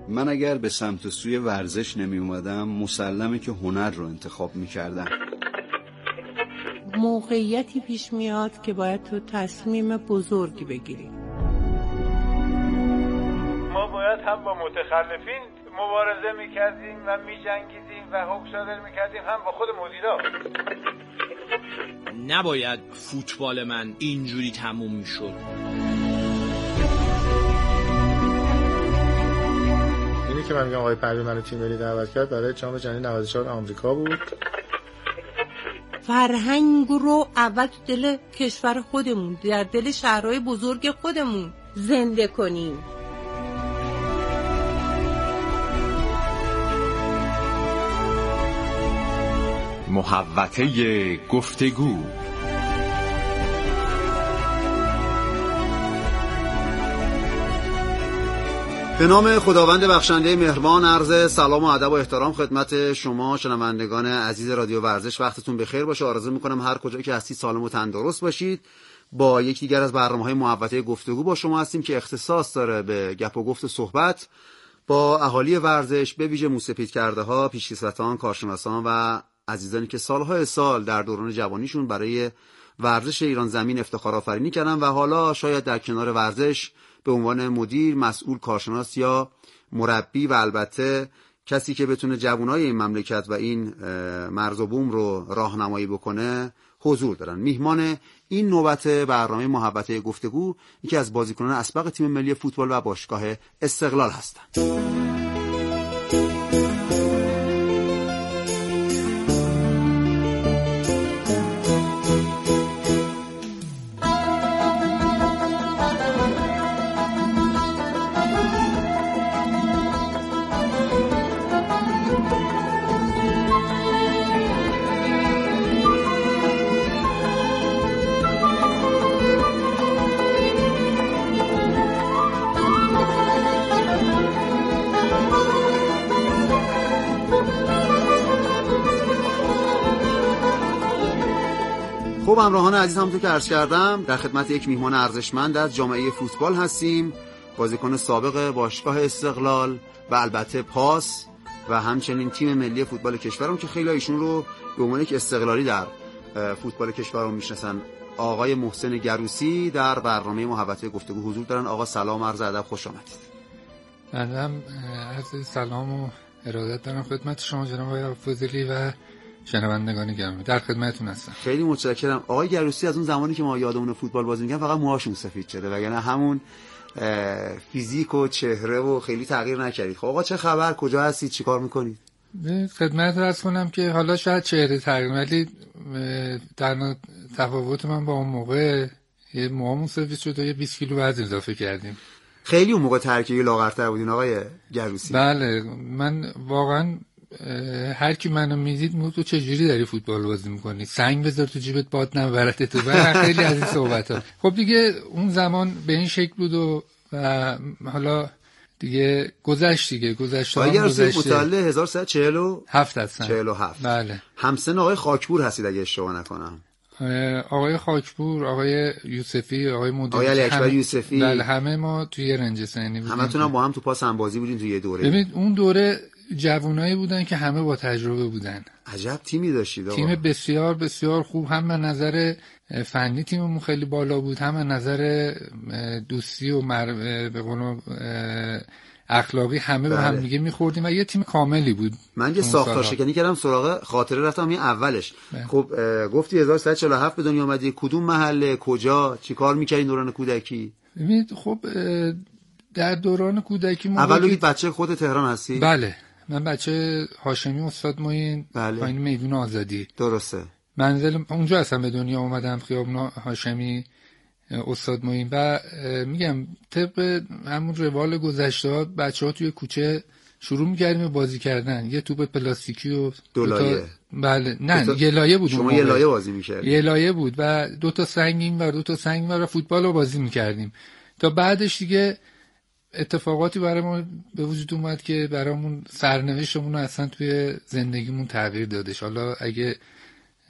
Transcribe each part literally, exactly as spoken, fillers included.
من اگر به سمت و سوی ورزش نمی اومدم مسلمه که هنر رو انتخاب می کردم. موقعیتی پیش میاد که باید تو تصمیم بزرگی بگیری. ما باید هم با متخلفین مبارزه میکردیم و میجنگیدیم و حکم صادر میکردیم، هم با خود مدیرا. نباید فوتبال من اینجوری تموم میشد. اینی که من میگم آقای پروین منو تیم ملی دعوت کرد برای جام جهانی نود و چهار آمریکا بود. فرهنگ رو اول تو دل کشور خودمون، در دل شهرهای بزرگ خودمون زنده کنیم. محوطه گفتگو. به نام خداوند بخشنده مهربان، عرض سلام و ادب و احترام خدمت شما شنوندگان عزیز رادیو ورزش. وقتتون بخیر باشه. آرزو میکنم هر کجا که هستید سالم و تندرست باشید. با یک دیگر از برنامه‌های محوطه گفتگو با شما هستیم که اختصاص داره به گپ و گفت و صحبت با اهالی ورزش، به ویژه موسپید کرده ها، پیشکسوتان، کارشناسان و عزیزانی که سالهای سال در دوران جوانیشون برای ورزش ایران زمین افتخار آفرینی کردن و حالا شاید در کنار ورزش به عنوان مدیر، مسئول، کارشناس یا مربی و البته کسی که بتونه جوانای این مملکت و این مرز و بوم رو راهنمایی بکنه حضور دارن. میهمان این نوبت برنامه محوطه گفتگو یکی از بازیکنان اسبق تیم ملی فوتبال و باشگاه استقلال هستند. خب همراهان عزیز، همونطور که عرض کردم در خدمت یک میهمان ارزشمند از جامعه فوتبال هستیم، بازیکن سابق باشگاه استقلال و البته پاس و همچنین تیم ملی فوتبال کشورم که خیلی ایشون رو به عنوان یک استقلالی در فوتبال کشورم میشناسن. آقای محسن گروسی در برنامه محوطه گفتگو حضور دارن. آقا سلام، عرض ادب، خوش آمدید. منم عرض سلام و ارادت دارم خدمت شما جناب آقای فضلی و شنوندگان گرامی، در خدمتتون هستم. خیلی متشکرم. آقای گروسی از اون زمانی که ما یادمون فوتبال بازی می‌کردیم فقط موهاشون سفید شده، وگرنه همون فیزیک و چهره و خیلی تغییر نکردید. خب آقا چه خبر؟ کجا هستید؟ چیکار می‌کنید؟ خدمت عرض کنم که حالا شاید چهره تغییر، ولی در تفاوت من با اون موقع یه موهامون سفید شد و یه بیست کیلو وزن اضافه کردیم. خیلی اون موقع ترکیبی لاغرتر بودین آقای گروسی. بله، من واقعا هر کی منو میدید میگفت تو چجوری داری فوتبال بازی میکنی، سنگ بذار تو جیبت باد نبرته تو. و خیلی از این صحبت‌ها. خب دیگه اون زمان به این شکل بود و, و حالا دیگه گذشت دیگه گذشت ها گذشت. متولد هزار و سیصد و چهل و هفت هستن. چهل و هفت. بله. همسن آقای خاکپور هستید اگه اشتباه نکنم. آقای خاکپور، آقای یوسفی، آقای مدیر، آقای علی اکبر یوسفی. بله، همه ما توی رنج سنی بودیم. همتون هم با هم تو پاس هم بازی بودین توی یه دوره. ببین اون دوره جوانایی بودن که همه با تجربه بودن. عجب تیمی داشتید آقا. تیم بسیار بسیار خوب، هم از نظر فنی تیممون خیلی بالا بود، هم از نظر دوستی و مر... به قول اخلاقی همه به هم دیگه می‌خوردیم و یه تیم کاملی بود. من یه ساختار شکنی کردم سراغ خاطره رفتم این اولش. بله. خب گفتی هزار و سیصد و چهل و هفت به دنیا اومدی، کدوم محله، کجا، چیکار می‌کردین دوران کودکی؟ ببینید خب در دوران کودکی ما اول بگید بچه خود تهران هستی؟ بله، من بچه هاشمی استاد معین، بله. پایین میدون آزادی. درسته. منزل اونجا هستم، به دنیا اومدم خیابون هاشمی استاد معین. و میگم طبق همون روال گذشته بچه‌ها توی کوچه شروع می‌کردیم بازی کردن، یه توپ پلاستیکی و دو لایه. بله، نه تا... یه لایه بود. شما یه لایه بازی می‌کردید. یه لایه بود و دو تا سنگ این و دو تا سنگ و فوتبال رو بازی می‌کردیم. تا بعدش دیگه اتفاقاتی برای ما به وجود اومد که برامون سرنوشتمون رو اصلا توی زندگیمون تغییر دادش. حالا اگه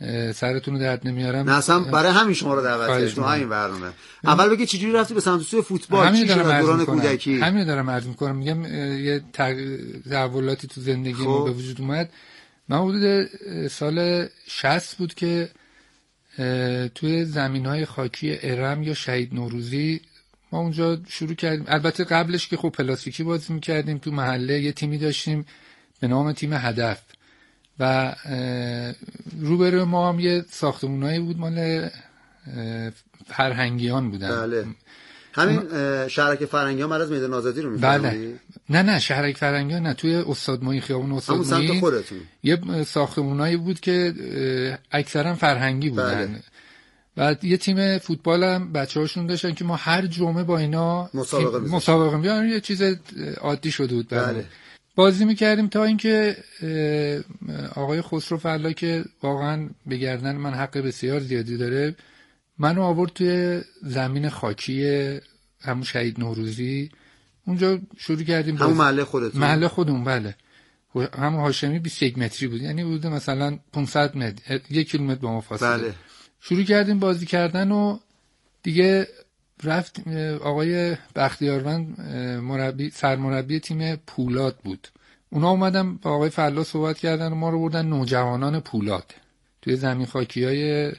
سرتون رو درد نمیارم. نه اصلا برای همین شما رو دعوت کردم تو همین برنامه. اول بگی چجوری رفتی به سمت سوی فوتبال، چی شد دوران کودکی؟ همین دارم عرض می‌کنم، میگم یه تحولاتی تو زندگی ما به وجود اومد. من حدود سال شصت بود که توی زمین‌های خاکی ارم یا شهید نوروزی ما اونجا شروع کردیم. البته قبلش که خب پلاستیکی بازی می‌کردیم تو محله، یه تیمی داشتیم به نام تیم هدف و روبرو ما هم یه ساختمونایی بود مال فرهنگیان بودن. بله. همین شهرک فرهنگیان مرز میدان آزادی رو می‌فهمی؟ بله. نه نه شهرک فرهنگیان نه، توی استاد معین، خیابون استاد معین. همون سمت خودتون. یه ساختمونایی بود که اکثرا فرهنگی بودن. بله. و یه تیم فوتبال هم بچه‌هاشون داشتن که ما هر جمعه با اینا مسابقه می‌ذاشتیم. مسابقه می‌ذاشتیم. یه چیز عادی شده بود. بله. بازی میکردیم تا اینکه آقای خسرو فلا که واقعا به گردن من حق بسیار زیادی داره، منو آورد توی زمین خاکی همون شهید نوروزی. اونجا شروع کردیم همون محله خودتون؟ محله خودمون بله. همون هاشمی بیست و یک متری بود، یعنی بوده مثلا پانصد متر، یک کیلومتر با ما فاصله. بله. شروع کردیم بازی کردن و دیگه رفت آقای بختیاروند مربی سرمربی تیم پولاد بود، اونا اومدن با آقای فلا صحبت کردن و ما رو بردن نوجوانان پولاد توی زمین خاکی‌های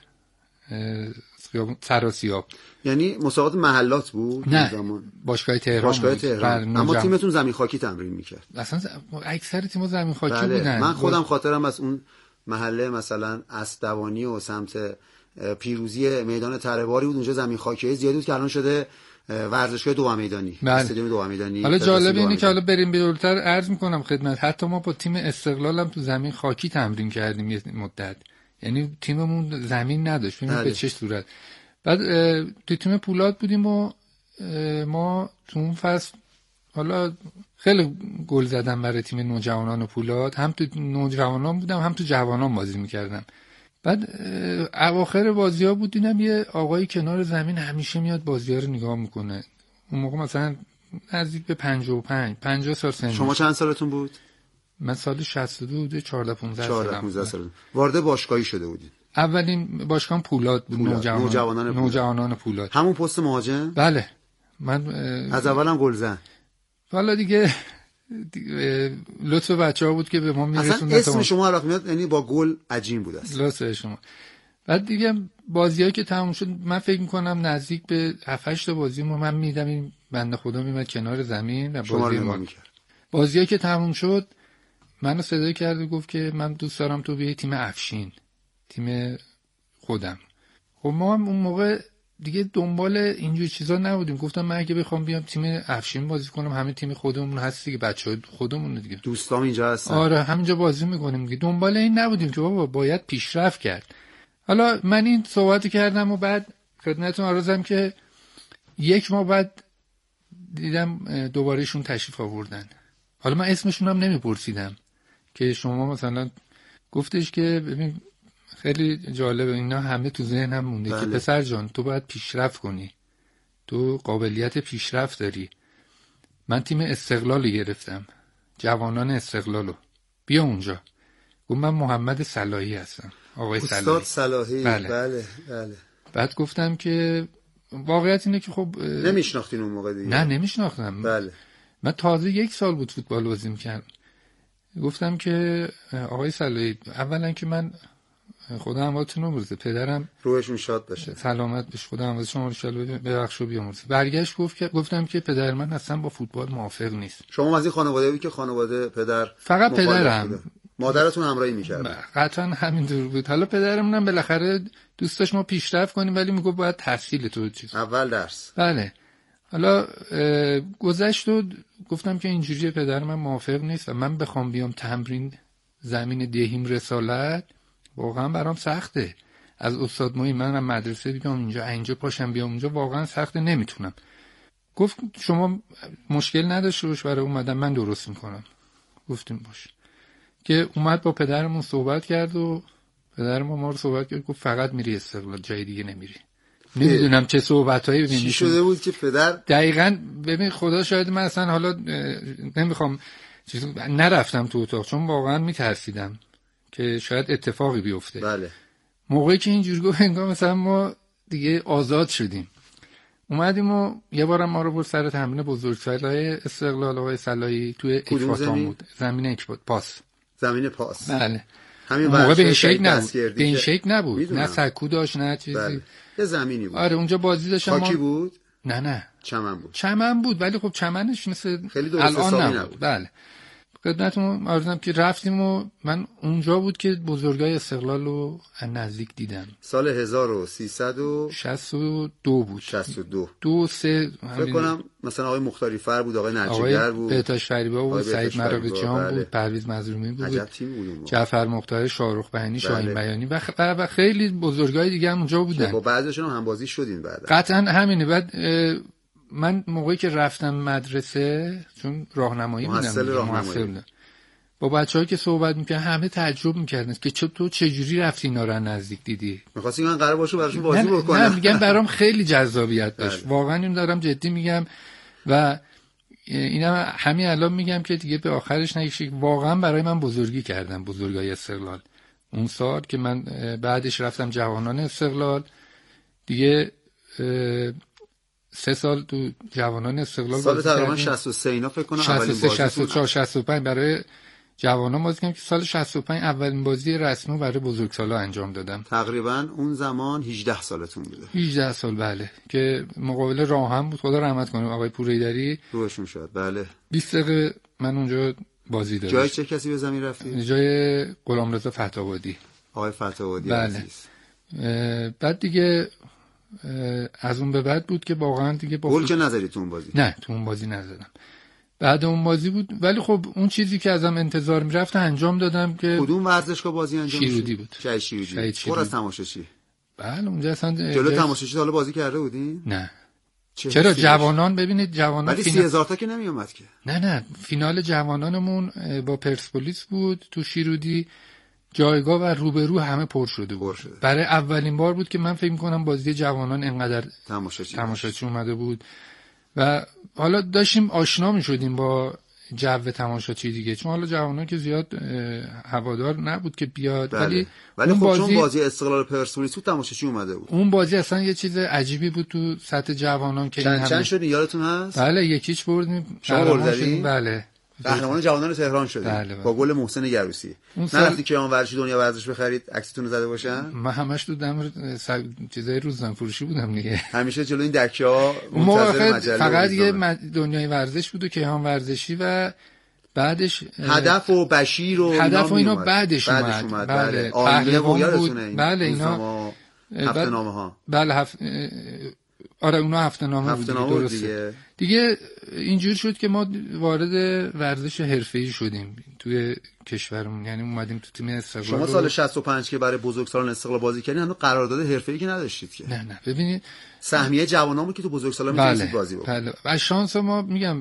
سراسیاب. یعنی مسابقات محلات بود؟ نه باشگاه تهران. باشگاه تهران. اما تیمتون زمین خاکی تمرین میکرد؟ اصلا اکثر تیم‌ها زمین خاکی بله. بودن. من خودم خاطرم از اون محله مثلا اسدوانی و سمت پیروزی میدان تره‌باری بود، اونجا زمین خاکی زیادی بود که الان شده ورزشگاه دو میدانی، استادیوم دو میدانی. حالا جالب اینه که حالا بریم جلوتر عرض میکنم خدمت، حتی ما با تیم استقلال هم تو زمین خاکی تمرین کردیم یه مدت، یعنی تیممون زمین نداشت. ببین به چه صورت. بعد تو تیم پولاد بودیم و ما تو اون فصل حالا خیلی گل زدم برای تیم نوجوانان پولاد، هم تو نوجوانان بودم هم تو جوانان بازی میکردم. بعد اواخر بازی ها بود دیدم یه آقایی کنار زمین همیشه میاد بازی ها رو نگاه میکنه. اون موقع مثلا نزدیک به پنجاه و پنج پنجاه سال سن. شما چند سالتون بود؟ من سال شصت و دو بوده، چهارده پانزده سالم. چهارده پانزده سال. وارد باشگاهی شده بودید؟ اولین باشگاه پولاد بود. پولاد. نوجوانان نوجوانان پولاد. نوجوانان پولاد. همون پست مهاجم؟ بله. من از اولم گلزن. والا دیگه لطف بچه‌ها بود که به ما میرسوندن. اصلا اسم شما علاقه میاد، یعنی با گل عجین بود است. لطف شما. بعد دیگه بازیایی که تموم شد من فکر می‌کنم نزدیک به هفت هشت تا بازی ما من میدم این بنده خدا میمد کنار زمین و بازی ما می‌کرد. بازیایی که تموم شد منو صدا کرد و گفت که من دوست دارم تو بیای تیم افشین، تیم خودم. خب ما هم اون موقع دیگه دنبال اینجور چیزا نبودیم. گفتم من اگه بخوام بیام تیم افشین بازی کنم، همه تیم خودمون هست دیگه، بچه‌ها خودمون دیگه، دوستام اینجا هستن. آره همینجا بازی میکنیم دیگه. دنبال این نبودیم که بابا باید پیشرفت کرد. حالا من این صحبت کردم و بعد خدمتتون عرضم که یک ماه بعد دیدم دوبارهشون تشریف آوردن. حالا من اسمشون هم نمیپرسیدم که شما مثلا گفتش که ببین خیلی جالبه، اینا همه تو ذهنم مونده. بله. که پسر جان تو باید پیشرفت کنی، تو قابلیت پیشرفت داری. من تیم استقلال گرفتم، جوانان استقلالو، بیا اونجا. گفت من محمد صلاحی هستم، آقای صلاحی. استاد صلاحی. بله. بله بله. بعد گفتم که واقعیت اینه که خب نمیشناختین اون موقع دیگه؟ نه نمیشناختم. بله. من تازه یک سال بود فوتبال بازی می‌کردم. گفتم که آقای صلاحی اولا که من خدا همتون رو برسه، پدرم روحشون شاد باشه، سلامت بشه، خدا همت شما رو شاد ببخشه و بیامرزه. برگشت گفت که گفتم که پدر من اصلا با فوتبال موافق نیست. شما از این خانواده بود که خانواده پدر فقط پدرم، مادرتون همراهی می‌کرد؟ قطعا همینطور بود. حالا پدرمون هم بالاخره دوست داشت ما پیشرفت کنیم، ولی میگفت باید تحصیل تو چیز اول درس. بله. حالا گذشت و گفتم که اینجوری پدر من موافق نیست و من بخوام بیام تمرین زمین دهیم رسالت واقعا برام سخته. از استاد معین من مدرسه بیام اینجا، اینجا پاشم بیام اونجا واقعا سخته، نمیتونم. گفت شما مشکل نداشته باش، برای اومدم من درست میکنم. گفتیم باش. که اومد با پدرمون صحبت کرد و پدرم ما رو صحبت کرد، گفت فقط میری استقلال، جای دیگه نمیری. نمیدونم چه صحبتایی چی شده بود که پدر دقیقاً. ببین خدا شاید من اصلا حالا نمیخوام چیز نرفتم تو اتاق چون واقعا میترسیدم که شاید اتفاقی بیفته. بله. موقعی که اینجوری گفت انگار مثلا ما دیگه آزاد شدیم. اومدیم و یه بارم ما رو برد سر تمرین بزرگسالای استقلال آقای صلاحی توی اکباتان بود. زمین اکبات پاس. زمین پاس. بله. همین موقع به این شکل نبود. به این که... شکل نبود. میدونم. نه سکو داشت نه چیزی. بله. یه زمینی بود. آره اونجا بازی داشتم. خاکی ما... بود؟ نه نه. چمن بود. چمن بود ولی خب چمنش مثل خیلی درست الان حسابی نبود. نبود. بله. خدمتتون عرض کنم که رفتیم و من اونجا بود که بزرگای استقلال رو از نزدیک دیدم. سال هزار و سیصد و شصت و دو بود. شصت و دو. دو سه فکر کنم مثلا آقای مختاری فر بود، آقای نجیگر بود، بهتاش فریبا بود، سعید مراغچیان بود، پرویز مظلومی بود. عجب تیم بود. جعفر مختار، شاهرخ بهنی، شاهین بیانی و, خ... و خیلی بزرگای دیگه هم اونجا بودن. با بعضیشون هم همبازی شدین بعد. قطعا همینه. بعد من موقعی که رفتم مدرسه چون راهنمایی بودم، محصل بودم، با بچه‌ها که صحبت می‌کردن همه تعجب می‌کردن که چه تو چه جوری رفتی اینا رو نزدیک دیدی. می‌خواستی من قرار باشه براشون بازی بکنم. نه میگم برام خیلی جذابیت داشت. واقعا اینو دارم جدی میگم و اینا همین الان میگم که دیگه به آخرش نگیشه. واقعا برای من بزرگی کردم بزرگای استقلال. اون سال که من بعدش رفتم جوانان استقلال دیگه سه سال تو جوانان استقلال سال تقریبا شصت و سه اینا فکر کنم اولین بازی شصت و چهار شصت و پنج برای جوانان بازی کردم که سال شصت و پنج اولین بازی رسمی برای بزرگسالا انجام دادم. تقریبا اون زمان هجده سالتون بوده. هجده سال بله، که مقابل راهم بود. خدا رحمت کنه آقای پوریدری روشون شد. بله بیست دقیقه من اونجا بازی دادم. جای چه کسی به زمین رفتی؟ جای غلامرضا فتح‌آبادی. آقای فتح‌آبادی بله. عزیز. بعد دیگه از اون به بعد بود که واقعا دیگه با گل که نزدی تو اون بازی؟ نه تو اون بازی نزدم. بعد اون بازی بود ولی خب اون چیزی که ازم انتظار میرفت انجام دادم. که کدوم ورزشگاه بازی انجام شد؟ شیرودی بود. شهید شیرودی. پر از تماشاچی. بله اونجا اصلا جلو تماشاچی حالا بازی کرده بودین؟ نه. چرا جوانان ببینید جوانان ولی سی هزار تا که نمی اومد که. نه نه فینال جوانانمون با پرسپولیس بود تو شیرودی. جایگاه و روبرو همه پر شده بود. شده. برای اولین بار بود که من فکر می‌کنم بازی جوانان انقدر تماشاچی تماشاچی اومده بود و حالا داشتیم آشنا می‌شدیم با جو تماشاچی دیگه، چون حالا جوانان که زیاد هوادار نبود که بیاد. بله. ولی ولی خب بازی... چون بازی استقلال پرسپولیس بود تماشاچی اومده بود. اون بازی اصلا یه چیز عجیبی بود تو سطح جوانان که چند همه... چند شدین یادتون هست؟ بله یکیچ بردیم. شما گل زدین؟ بله. قهرمان جوانان تهران شدید. بله بله. با گل محسن گروسی. نرفتی که آن ورزشی دنیا ورزش بخرید عکستون رو زده باشن؟ من همش تو دم سر... چیزای روزنامه فروشی بودم دیگه. همیشه جلوی این دکه‌ها منتظر مجله. فقط یه مج... دنیای ورزش بود و کیهان ورزشی و بعدش هدف و بشیر و هدف و اینا بعدش اومد. بعدش اومد. بله. پهلوان بود. بله اینا هفته نامه ها. بله هفت... آره اونا هفته نامه هفته بود نامه دیگه. دیگه اینجور شد که ما وارد ورزش حرفه‌ای شدیم توی کشورمون، یعنی اومدیم تو تیم استقلال. شما سال شصت و پنج که برای بزرگسالان استقلال بازی کردین هنوز قرارداد حرفه‌ای که نداشتید که. نه نه ببینید سهمیه جوانامون که تو بزرگسالان میتونید بله. بازی بکنید. بله. و شانس ما میگم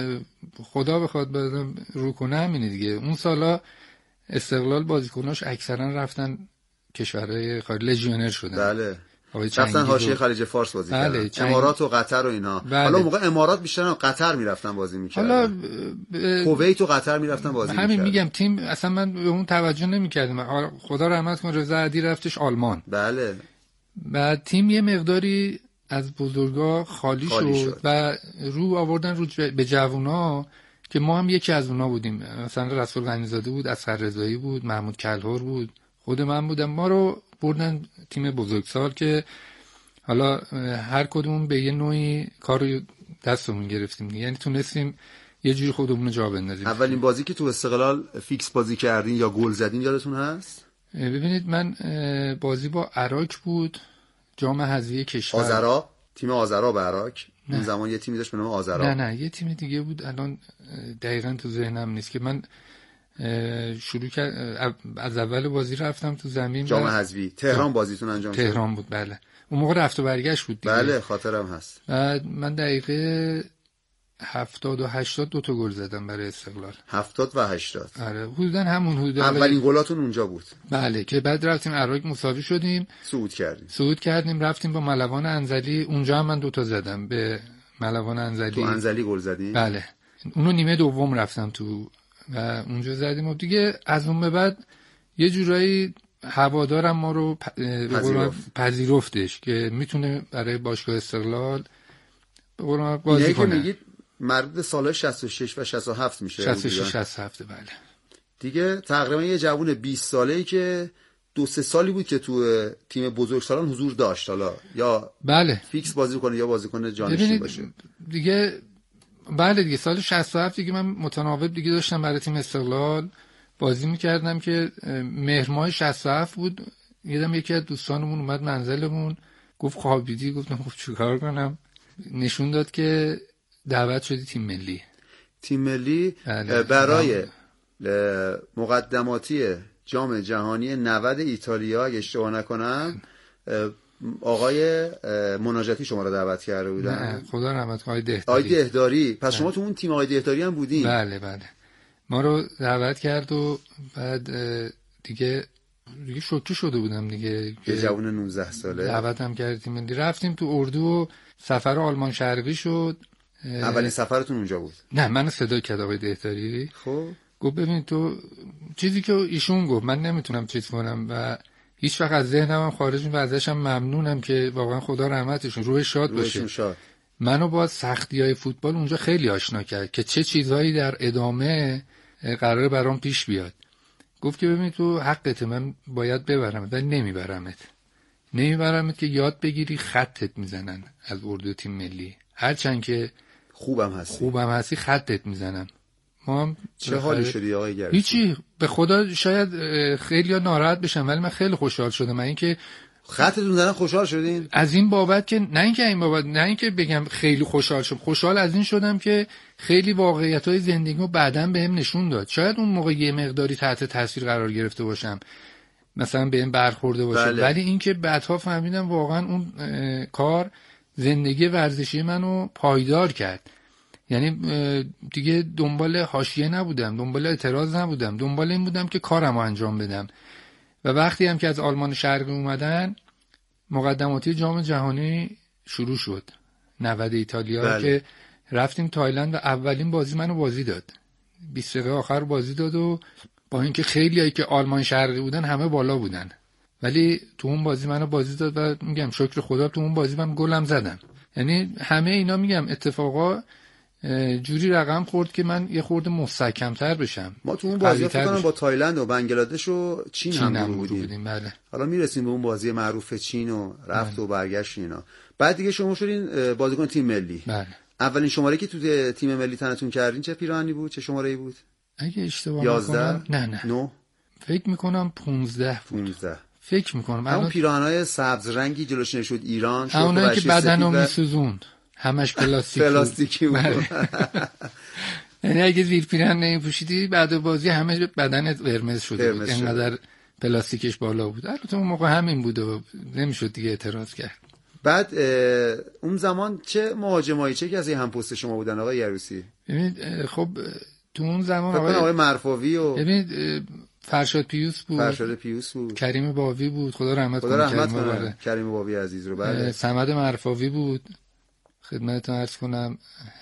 خدا بخواد بدم رو کنه همینه دیگه. اون سالا استقلال بازیکناش اکثرا رفتن کشورهای خارج، لژیونر شدن. بله. رفتن حاشیه خلیج فارس بازی بله. کردن. امارات و قطر و اینا. بله. حالا موقع امارات بیشتر قطر میرفتن بازی میکردن. حالا ب... کویت و قطر میرفتن بازی همین میکردن. میگم تیم اصلا من به اون توجه نمیکردم. خدا رحمت کنه رضا عدی رفتش آلمان. بله. بعد تیم یه مقداری از بزرگا خالی, خالی شد, شد و رو آوردن رو به جوونا که ما هم یکی از اونا بودیم. مثلا رسول غنی‌زاده بود، اصغر رضایی بود، محمود کلهر بود، خود من بودم. ما رو بردن تیم بزرگسال که حالا هر کدوم به یه نوعی کار رو دستمون گرفتیم، یعنی تونستیم یه جوری خودمون رو جا بندازیم. اولین بازی که تو استقلال فیکس بازی کردین یا گل زدین یادتون هست؟ ببینید من بازی با عراق بود، جام حذفی کشور. آذرا، تیم آذرا به عراق. اون زمان یه تیمی داشت به نام آذرا. نه نه یه تیم دیگه بود، الان دقیقاً تو ذهنم نیست. که من شروع کرد از اول بازی رفتم تو زمین. جام حذفی تهران بازیتون انجام شد؟ تهران بود بله. اون موقع رفت و برگشت بود دیگه. بله خاطرم هست. بعد من دقیقه هفتاد و هشتاد دو تا گل زدم برای استقلال. هفتاد و هشتاد. آره حدوداً همون حدود. اولین گلاتون اونجا بود. بله که بعد رفتیم عراق مساوی شدیم. صعود کردیم. صعود کردیم رفتیم با ملوان انزلی، اونجا هم من دو تا زدم به ملوان انزلی. تو انزلی گل زدیم؟ بله. اونو نیمه دوم رفتم تو و اونجا زدیم و دیگه از اون به بعد یه جورایی هوادارم ما رو پ... پذیرفت. پذیرفتش که میتونه برای باشگاه استقلال به قول بازی کنه. که میگید مربوط سال شصت و شش و شصت و هفت میشه. شصت و شش شصت و هفت بله. دیگه تقریبا یه جوون بیست ساله‌ای که دو سه سالی بود که تو تیم بزرگسالان حضور داشت، حالا یا بله فیکس بازی کنه یا بازیکن جانشین باشه دیگه. بله دیگه سال شصت و هفت دیگه من متناوب دیگه داشتم برای تیم استقلال بازی میکردم که مهر ماه شصت و هفت بود. یادم یکی از دوستانمون اومد منزلمون گفت خوابیدی؟ گفتم خب چیکار کنم؟ نشون داد که دعوت شدی تیم ملی. تیم ملی بله. برای مقدماتی جام جهانی نود ایتالیا اگه اشتباه نکنم آقای مناجاتی شما رو دعوت کرده بودن. نه خدا رحمت کنه آقای دهداری. آقای دهداری. پس شما تو اون تیم آقای دهداری هم بودین؟ بله بله. ما رو دعوت کرد و بعد دیگه دیگه شوکه شده بودم دیگه. یه جوون نوزده ساله دعوت هم کرد تیم ملی. رفتیم تو اردو و سفر آلمان شرقی شد. اولین سفرتون اونجا بود؟ نه منو صدا کرد آقای دهداری. خب گفت ببین تو چیزی که ایشون گفت من نمیتونم چیز کنم و هیچ وقت از ذهنم هم خارج میشه و ازش هم ممنونم که واقعا خدا رحمتشون روح شاد باشه. شاد. منو با سختی‌های فوتبال اونجا خیلی آشنا کرد که چه چیزهایی در ادامه قراره برام پیش بیاد. گفت که ببین تو حقت، من باید ببرمت ولی نمیبرمت. نمیبرمت که یاد بگیری خطت میزنن از اردو تیم ملی. هرچند که خوبم هستی خوبم هستی خطت میزنن. ما هم چه حالی شدی آقای گرسی؟ هیچی، به خدا شاید خیلی ها ناراحت بشن ولی من خیلی خوشحال شدم. من اینکه خطتون زدن خوشحال شدین؟ از این بابت که نه اینکه این بابت نه اینکه بگم خیلی خوشحال شدم، خوشحال از این شدم که خیلی واقعیت‌های زندگیمو بعداً بهم نشون داد. شاید اون موقع یه مقداری تحت تاثیر قرار گرفته باشم، مثلا بهم برخورده باشه، بله. ولی اینکه بعدها فهمیدم واقعا اون کار زندگی ورزشی منو پایدار کرد. یعنی دیگه دنبال حاشیه نبودم، دنبال اعتراض نبودم، دنبال این بودم که کارمو انجام بدم. و وقتی هم که از آلمان شرقی اومدن مقدماتی جام جهانی شروع شد نود ایتالیا، بله. که رفتیم تایلند و اولین بازی منو بازی داد، بیست دقیقه آخر بازی داد و با اینکه خیلیایی که آلمان شرقی بودن همه بالا بودن ولی تو اون بازی منو بازی داد و میگم شکر خدا تو اون بازی من گلم زدم. یعنی همه اینا میگم اتفاقا جوری رقم خورد که من یه خورده مستحکم‌تر بشم. ما تو اون بازی فکر کنم با تایلند و بنگلادش و چین, چین هم, هم بودیم. بودیم. بله. حالا میرسیم به اون بازی معروف چین و رفت بله. و برگشت اینا. بعد دیگه شما شدین بازیکن تیم ملی. بله. اولین شماره که تو تیم ملی تنتون کردین چه پیراهنی بود؟ چه شماره‌ای بود؟ اگه اشتباه نکنم نه نه. نه. فکر می‌کنم پانزده بود. پانزده. فکر می‌کنم. اون پیراهنای سبز رنگی جلوش نشد ایران، شد اونایی که بدنو میسوزوند. همش پلاستیکی پلاستیکی بود. یعنی اگه زیر پیراهن نمی‌پوشیدی بعد بازی همه بدنت قرمز شده بود، اینقدر پلاستیکش بالا بود. البته اون موقع همین بود و نمیشد دیگه اعتراض کرد. بعد اون زمان چه مهاجمایی چه کسی هم پست شما بودن آقای یروسی؟ ببینید خب تو اون زمان آقای آقای مرفاوی و ببینید فرشاد پیوس بود، فرشاد پیوس بود، کریم باوی بود، خدا رحمت کنه، خدا رحمت کنه کریم باوی عزیز رو. بعد صمد مرفاوی بود، خدمتتون عرض کنم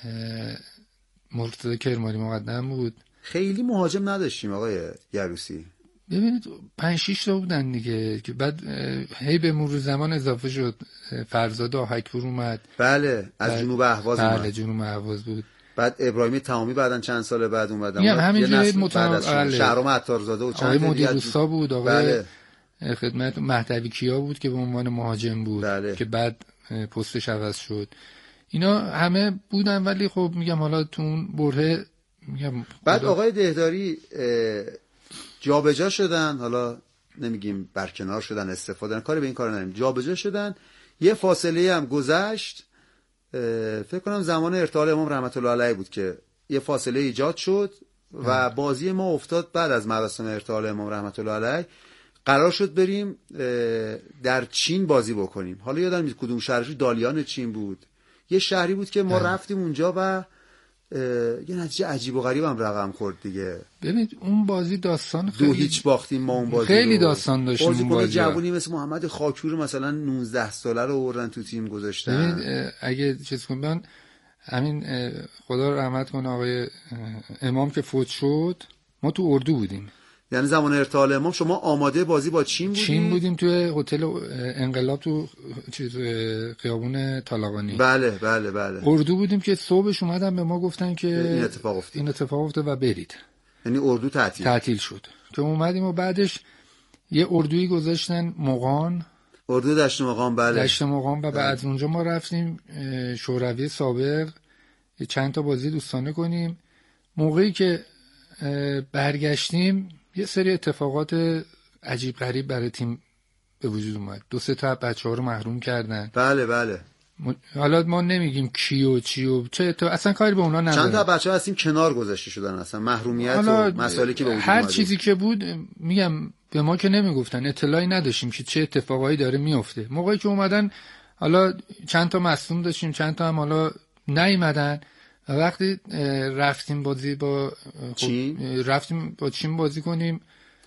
مرتضی کرمانی مقدم بود. خیلی مهاجم نداشتیم آقای یروسی. ببینید پنج شش تا بودن دیگه که بعد هی به مرور زمان اضافه شد. فرزاد آهکپور اومد، بله از بعد جنوب اهواز بله اومد. بله جنوب اهواز بود. بعد ابراهیم تمامی بعدن چند سال بعد اومد. میگم همینجوری متناول شهرام عطارزاده و چند آقای مدیر روستا بود، آقای بله. خدمت مهدوی کیا بود که به عنوان مهاجم بود، بله. که بعد پستش عوض شد. اینا همه بودن ولی خب میگم حالا تو اون برهه میگم بعد خدا... آقای دهداری جابجا شدن، حالا نمیگیم برکنار شدن استفاده کاری به این کار نداریم، جابجا شدن. یه فاصله هم گذشت، فکر کنم زمان ارتحال امام رحمت الله علیه بود که یه فاصله ایجاد شد و بازی ما افتاد بعد از مراسم ارتحال امام رحمت الله علیه. قرار شد بریم در چین بازی بکنیم. حالا یادم نیست کدوم شهرش، دالیان چین بود، یه شهری بود که ما رفتیم اونجا و یه نتیجه عجیب و غریب هم رقم خورد دیگه. ببینید اون بازی داستان خیلی دو هیچ باختیم ما اون بازی خیلی رو. داستان داشتیم اون بازی. جوونی مثل محمد خاکور مثلا نوزده ساله رو آوردن تو تیم گذاشتن. ببینید اگه چیز کنم همین خدا رحمت کنه آقای امام که فوت شد ما تو اردو بودیم. یعنی زمان ارتحال امام شما آماده بازی با چین بودید؟ چین بودیم توی هتل انقلاب تو چیز خیابون طالقانی. بله بله بله. اردو بودیم که صبحش اومدن به ما گفتن که این اتفاق افتاد. این اتفاق افتاد و برید. یعنی اردو تعطیل تعطیل شد. که اومدیم و بعدش یه اردویی گذاشتن مغان، اردو دشت مقام. بله دشت مقام. و بعد از اونجا ما رفتیم شوروی سابق چند تا بازی دوستانه کنیم. موقعی که برگشتیم یه سری اتفاقات عجیب غریب برای تیم به وجود اومد. دو سه تا بچه‌ها رو محروم کردن. بله بله. حالا ما نمیگیم کیو چیو چه تو اصلا کاری به اونا نداره. چند تا بچه‌ها از تیم کنار گذاشته شدن، اصلا محرومیت و مسائلی که به وجود هر اومد. چیزی که بود میگم به ما که نمیگفتن، اطلاعی نداشتیم که چه اتفاقایی داره میفته. موقعی که اومدن حالا چند تا مصدوم داشتیم، چند تا هم حالا نیومدن. وقتی رفتیم بازی با چین رفتیم با چین بازی کنیم،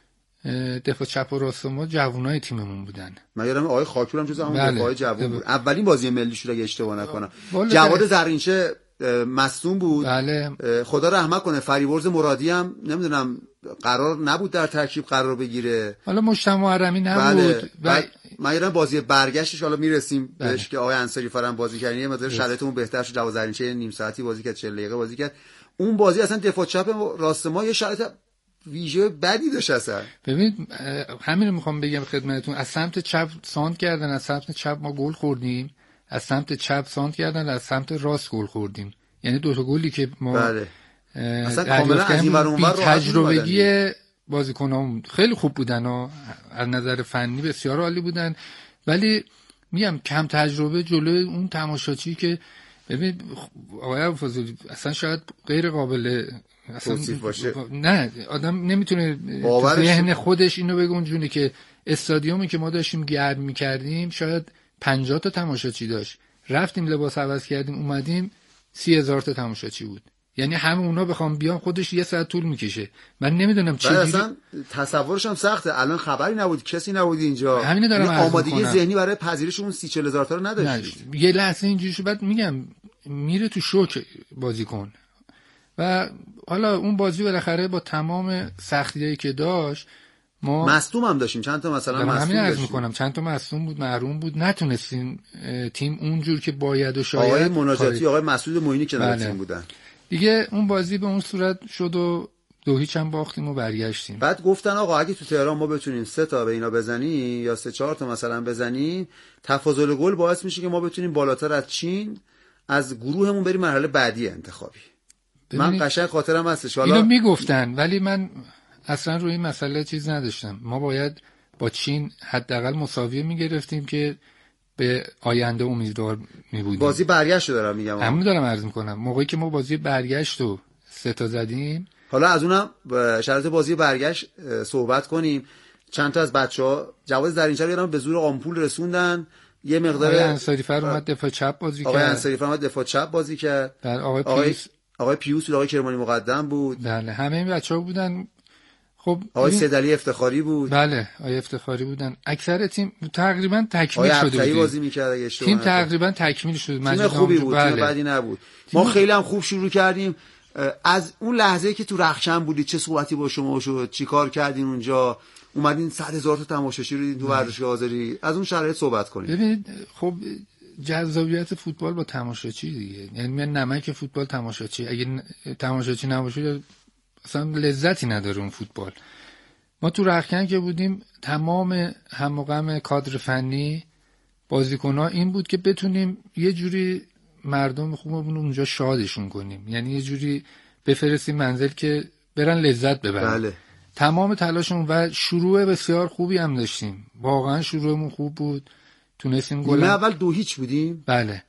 دفاع چپ و راست ما جوانای تیممون بودن. من یادم آقای خاکور هم جز همون بله. دفاع جوان بود. اولین بازی ملی شد اگه اشتباه نکنم. بله. جواد زرینچه مصدوم بود. بله. خدا رحمت کنه. فریورز مرادی هم نمیدونم قرار نبود در ترکیب قرار بگیره. حالا مجتمع محرمی نبود. بله. و من یادم بازی برگشتش حالا میرسیم بله. بهش که آقای انصاری فرام بازی کردن یه مقدار شرایطمون بهتر شد. جواد زرینچه نیم ساعتی بازی کرد، چهل دقیقه بازی کرد. اون بازی اصلا دفاع چپ راست ما یه شرایط ویژه بدی داشت اصلا. ببین همین رو میخوام بگم خدمتتون، از سمت چپ سانت کردن، از سمت چپ ما گل خوردیم، از سمت چپ سانت کردن، از سمت راست گل خوردیم. یعنی دو تا گلی که ما بله. اصلا کاملا از این ور اون ور تجربگی بازیکنام خیلی خوب بودن و از نظر فنی بسیار عالی بودن، ولی میگم کم تجربه جلوی اون تماشاچی که ببین آقای فضولی اصلا شاید غیر قابل توصیف باشه. نه آدم نمیتونه ذهن خودش اینو بگه اونجوری که استادیومی که ما داشتیم گرم میکردیم شاید پنجاه تا تماشاچی داشت، رفتیم لباس عوض کردیم اومدیم سی هزار تا تماشاچی بود. یعنی همه اونا بخوام بیان خودش یه ساعت طول میکشه. من نمیدونم چه اصلا تصورش هم سخته. الان خبری نبود، کسی نبود اینجا. همین دارم یعنی آمادگی ذهنی برای پذیرش اون سی چهل هزار تا رو نداشت. یه لحظه اینجوری شد بعد میگم میره تو شوک بازیکن. و حالا اون بازی بالاخره با تمام سختیایی که داشت ما مصدوم هم داشتیم، چند تا مثلا مصدوم همین عرض داشتیم. میکنم چند تا مصدوم بود، محروم بود، نتونستیم تیم اونجور که باید و شاید. آقای مناجاتی، آقای مسعود معینی که در تیم بودن. دیگه اون بازی به اون صورت شد و دو هیچ هم باختیم و برگشتیم. بعد گفتن آقا اگه تو تهران ما بتونیم سه تا به اینا بزنیم یا سه چهار تا مثلا بزنیم، تفاضل گل باعث میشه که ما بتونیم بالاتر از چین از گروهمون بریم مرحله بعدی انتخابی. من قشنگ خاطرم هستش. حالا اینو میگفتن ولی من اصلا روی این مسئله چیز نداشتم. ما باید با چین حداقل مساوی میگرفتیم که به آینده امیدوار میبودیم. بازی برگشت رو دارم میگم. همون دارم عرض میکنم. موقعی که ما بازی برگشت رو سه تا زدیم، حالا از اونم شرط بازی برگشت صحبت کنیم. چند تا از بچه‌ها جواز در اینجا رو به زور آمپول رسوندن. یه مقدار آقای انصاری فر اومد دفاع چپ بازی کرد. آقای انصاری فر اومد دفاع چپ بازی کرد. بله. آقای پیوس آقای پیوس آقای کرمانی مقدم بود. بله همه این بچه‌ها بودن. خب آقای سیدعلی افتخاری بود. بله آقای افتخاری بودن. اکثر تیم تقریبا تکمیل شده بود. بازی می‌کرد اگه اشتباه تیم تقریبا تکمیل شد. تیم خوبی بود. بله. تیم بدی نبود. ما خیلی هم خوب شروع کردیم. از اون لحظه‌ای که تو رخشن بودید چه صحبتی با شما شد؟ چیکار کردین اونجا؟ اومدین صد هزار تا تماشاچی رو دیدین تو ورزشگاه آذری. از اون شرایط صحبت کنید. ببینید خب جذابیت فوتبال با تماشاچی دیگه. یعنی من نمک فوتبال تماشاچی. اگه تماشاچی نباشه اصلا لذتی نداره اون فوتبال. ما تو رخکن که بودیم تمام هم و غم کادر فنی بازیکن‌ها این بود که بتونیم یه جوری مردم خوبمون اونجا شادشون کنیم، یعنی یه جوری بفرستیم منزل که برن لذت ببرن. بله. تمام تلاشمون و شروع بسیار خوبی هم داشتیم، واقعا شروعمون خوب بود، تونستیم گل اول دو هیچ بودیم. بله.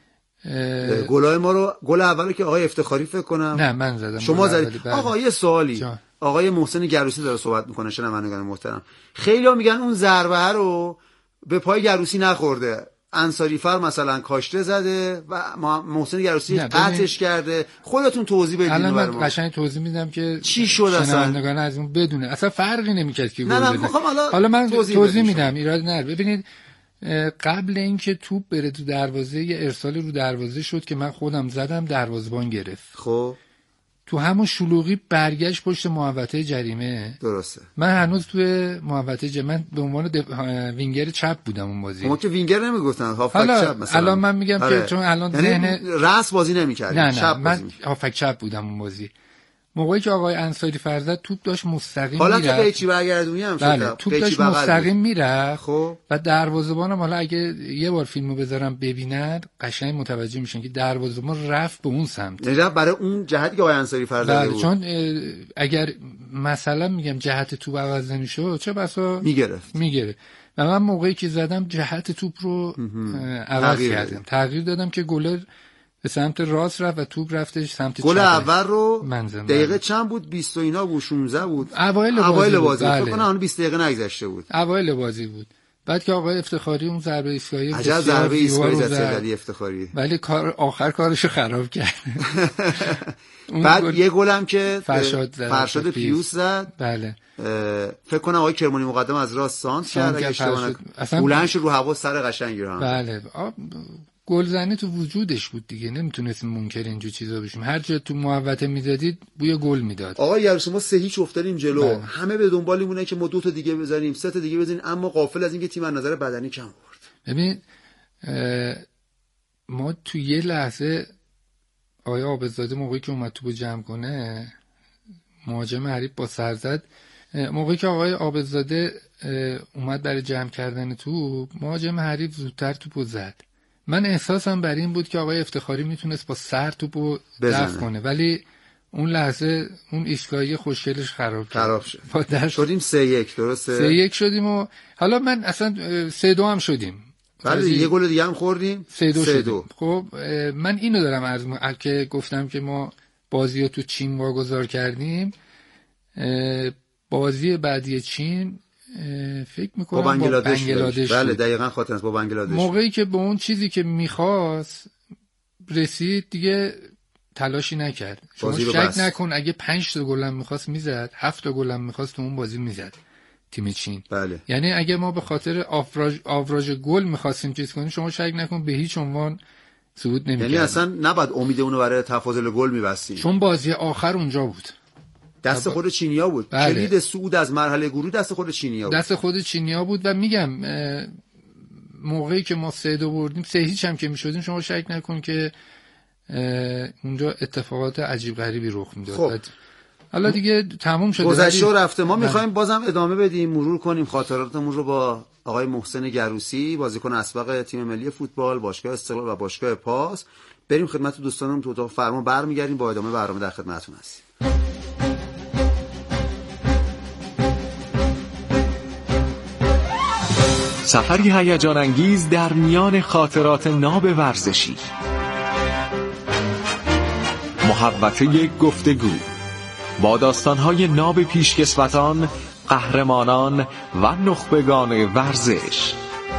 گلای ما رو گل اولو که آقای افتخاری فکر کنم نه من زدم. شما زدید. بله. آقا یه سوالی جان. آقای محسن گروسی داره صحبت میکنه، شنوندگان محترم. خیلی‌ها میگن اون ضربه رو به پای گروسی نخورده، انصاری فر مثلا کاشته زده و محسن گروسی قطعش کرده. خودتون توضیح بدید. الان من قشنگ توضیح میدم که چی شد اصلا شنوندگان از اون بدونه اصلا فرقی نمیکرد که نه نه میخوام حالا حالا من توضیح, توضیح میدم ایراد نداره. ببینید قبل اینکه توپ بره تو دروازه یه ارسال رو دروازه شد که من خودم زدم، دروازه‌بان گرفت. خب تو همون شلوغی برگشت پشت محوطه جریمه. درسته. من هنوز توی محوطه جریمه، من به عنوان وینگر چپ بودم اون بازی. ما که وینگر نمیگفتن، هافک چپ مثلا. الان من میگم آره. که چون الان ذهن راست بازی نمی‌کردی، نه نه چپ من بازی هافک چپ بودم اون بازی. موقعی که آقای انصاری فرزاد توپ داشت مستقیم حالت میرفت، قیچی برگردونی هم شد. بله. توپ داشت مستقیم میرفت خب و دروازه‌بانم حالا اگه یه بار فیلمو بذارم ببینن قشنگ متوجه میشن که دروازه‌بان رفت به اون سمت. نجات برای اون جهتی که آقای انصاری فرزاد بود. چون اگر مثلا میگم جهت توپ عوض نمیشد چه بسا میگرفت. میگرفت. و من موقعی که زدم جهت توپ رو عوض کردم. تغییر دادم که گلر به سمت راست رفت و توپ رفتش سمت چپ. گل اول رو منزم دقیقه بله. چند بود؟ بیست و اینا بود، شانزده بود. اوایل بازی, اوایل بازی. بود. فکر بله. کنم اون بیست دقیقه نگذشته بود. اوایل بازی بود. بعد که آقای افتخاری اون ضربه ایستگاهی عجب ضربه ایستگاهی زد سردی افتخاری. ولی کار آخر کارشو خراب کرد. بعد گل... یه گلم که فرشاد زد. فرشاد پیوس زد. بله. فکر کنم آقای کرمانی مقدم از راست سانت کرد اگه اشتباه نکنم. بلندش رو هوا سر قشنگی رو هم. بله. گلزنی تو وجودش بود دیگه، نمیتونستیم منکر اینجور چیزا بشیم. هر جا تو محوطه میدادید بوی گل میداد. آقا یارو ما سه هیچ افتادیم جلو. بله. همه به دنبالیمونه که ما دو تا دیگه بزنیم، سه تا دیگه بزنیم، اما غافل از اینکه تیم از نظر بدنی کم آورد. ببین ما تو یه لحظه آیا عابدزاده موقعی که اومد توپو جمع کنه، مهاجم حریف با سر زد، موقعی که آقای عابدزاده اومد برای جمع کردن توپ، مهاجم حریف زودتر توپو زد. من احساسم بر این بود که آقای افتخاری میتونست با سر توپو دفع کنه، ولی اون لحظه اون ایستگاهی خوشگلش خراب کرد. خراب شد. با دست شدیم سه یک، درسته؟ سه یک شدیم و حالا من اصلا سه دو هم شدیم. بله یه گل دیگه هم خوردیم. سه دو شدیم. خب من اینو دارم عرض می‌کنم که گفتم که ما بازی رو تو چین واگذار کردیم. بازی بعدی چین فکر میکنم با بنگلادش, با بنگلادش بله دقیقاً خاطر است با بنگلادش. موقعی که به اون چیزی که میخواست رسید دیگه تلاشی نکرد. شما شک بس. نکن اگه پنج تا گل هم میخواست میزد، هفت تا گل هم میخواست تو اون بازی میزد تیم چین. بله. یعنی اگه ما به خاطر آفراج آوراژ گل میخواستیم چیز کنیم، شما شک نکن به هیچ عنوان صعود نمیکرد. یعنی اصلا نباید امید اونو برای تفاضل گل می‌بستیم، چون بازی آخر اونجا بود. دست خود چینیا بود. بله. کلید صعود از مرحله گروه دست خود چینیا بود. دست خود چینیا بود و میگم موقعی که ما سه دو بردیم، سه هیچ هم که میشدیم، شما شک نکن که اونجا اتفاقات عجیب غریبی رخ میداد. خب. حالا دیگه تموم شده، گذشته و رفته. ما میخوایم بازم ادامه بدیم، مرور کنیم خاطراتمون رو با آقای محسن گروسی، بازیکن اسبق تیم ملی فوتبال، باشگاه استقلال و باشگاه پاس. بریم خدمت دوستانمون تو اتاق فرمان، برمیگردیم با ادامه برنامه در خدمتتون هستیم. سفری هیجان انگیز در میان خاطرات ناب ورزشی، محوطه گفتگو با داستان‌های ناب پیشکسوتان، قهرمانان و نخبگان ورزش.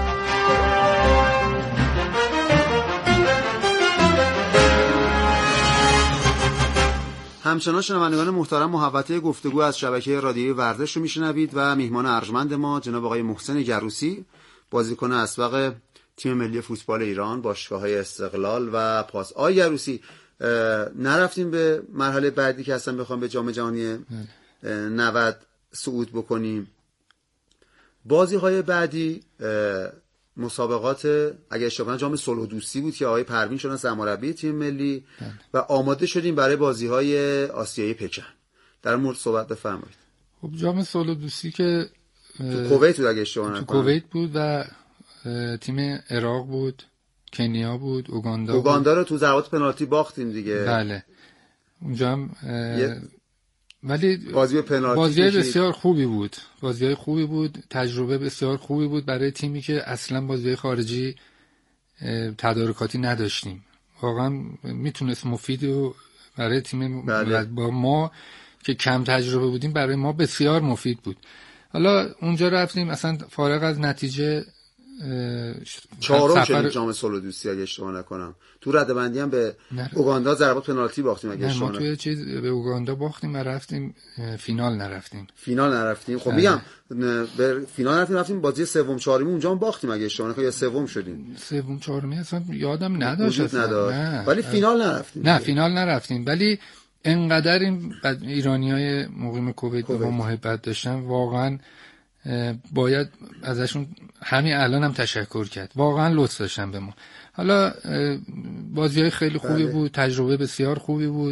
همچنان شنوندگان محترم، محوطه گفتگو از شبکه رادیویی ورزش رو میشنوید و میهمان ارجمند ما جناب آقای محسن گروسی، بازیکن اسبق تیم ملی فوتبال ایران، باشگاه‌های استقلال و پاس. آقای گروسی، نرفتیم به مرحله بعدی که اصلا بخوام به جام جهانی نود صعود بکنیم. بازی‌های بعدی مسابقات اگه اشتباه نکنم جام صلح و دوستی بود که آقای پروین شدن سرمربی تیم ملی و آماده شدیم برای بازی‌های آسیایی پکن. در مورد صحبت بفرمایید. خب جام صلح و دوستی که تو کویت بود اگه اشتباه نکنم. تو کویت بود و تیم عراق بود، کنیا بود، اوگاندا بود. اوگاندا رو تو ضربات پنالتی باختیم دیگه. بله. اونجا هم ولی بازی پنالتی بازی بسیار خوبی بود. بازی خوبی بود، تجربه بسیار خوبی بود برای تیمی که اصلا بازی خارجی تدارکاتی نداشتیم. واقعا میتونست مفید و برای تیم بله. با ما که کم تجربه بودیم برای ما بسیار مفید بود. حالا اونجا رفتیم اصلا فارغ از نتیجه چهارم شدیم جام صلح و دوستی اگه اشتباه نکنم. تو رده‌بندی هم به اوگاندا ضربات پنالتی باختیم اگه اشتباه نکنم. ما توی چیز به اوگاندا باختیم و رفتیم فینال نرفتیم. فینال نرفتیم. خب میگم به فینال نرفتیم، رفتیم بازی سوم چهارمی اونجا هم باختیم اگه اشتباه نکنم، یا سوم شدیم. سوم چهارمی اصلا یادم نداشت اصلا. نه. ولی فینال نرفتیم. نه فینال نرفتیم، ولی انقدر این ایرانیای مقیم کویت به ما محبت داشتن، واقعا باید ازشون همین الان هم تشکر کرد، واقعا لطف داشتن به ما. حالا بازی‌های خیلی خوبی بله. بود، تجربه بسیار خوبی بود.